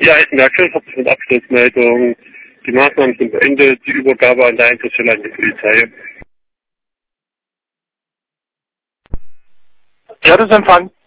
Ja, Merkel hat sich mit Abschlussmeldung. Die Maßnahmen sind beendet, die Übergabe an der Einsatzstelle an die Polizei. Serviceempfang.